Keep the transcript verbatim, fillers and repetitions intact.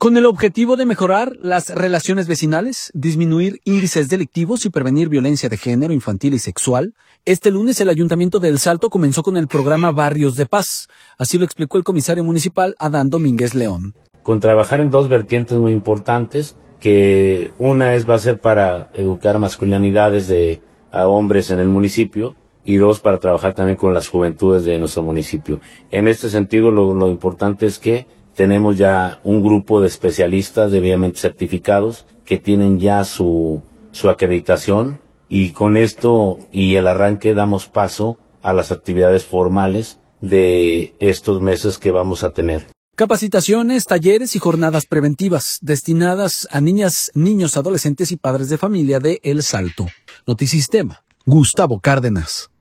Con el objetivo de mejorar las relaciones vecinales, disminuir índices delictivos y prevenir violencia de género, infantil y sexual, este lunes el Ayuntamiento de El Salto comenzó con el programa Barrios de Paz. Así lo explicó el comisario municipal Adán Domínguez León. Con trabajar en dos vertientes muy importantes, que una es va a ser para educar masculinidades de a hombres en el municipio y dos para trabajar también con las juventudes de nuestro municipio. En este sentido, lo, lo importante es que tenemos ya un grupo de especialistas debidamente certificados que tienen ya su, su acreditación y con esto y el arranque damos paso a las actividades formales de estos meses que vamos a tener. Capacitaciones, talleres y jornadas preventivas destinadas a niñas, niños, adolescentes y padres de familia de El Salto. Notisistema. Gustavo Cárdenas.